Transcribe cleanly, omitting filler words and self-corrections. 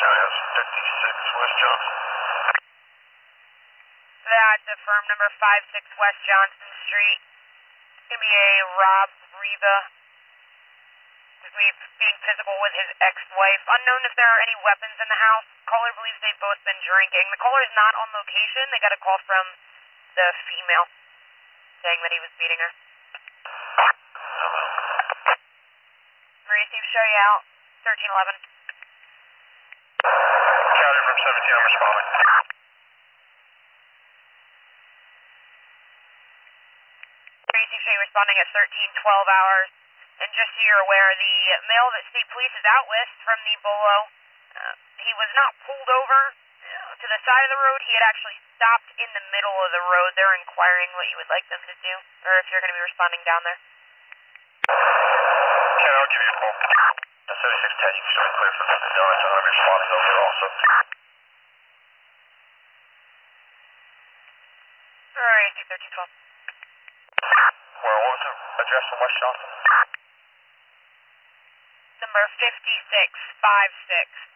County has 56 West Johnson. That's affirm number 56 West Johnson Street. It's going to be a Rob Reba. Being physical with his ex-wife. Unknown if there are any weapons in the house. Caller believes they've both been drinking. The caller is not on location. They got a call from the female saying that he was beating her. Receive, show you out. 1311. County from 17, I'm responding. Receive, show you responding at 1312 hours. And just so you're aware, the male that state police is out with from the Bolo, he was not pulled over to the side of the road. He had actually stopped in the middle of the road. They're inquiring what you would like them to do, or if you're going to be responding down there. Okay, I'll give you a call. 7610, you can show me clear for the Dillon, so I'm responding over also. Alright, 1312. Well, what was the address in West Johnson? Number 5656.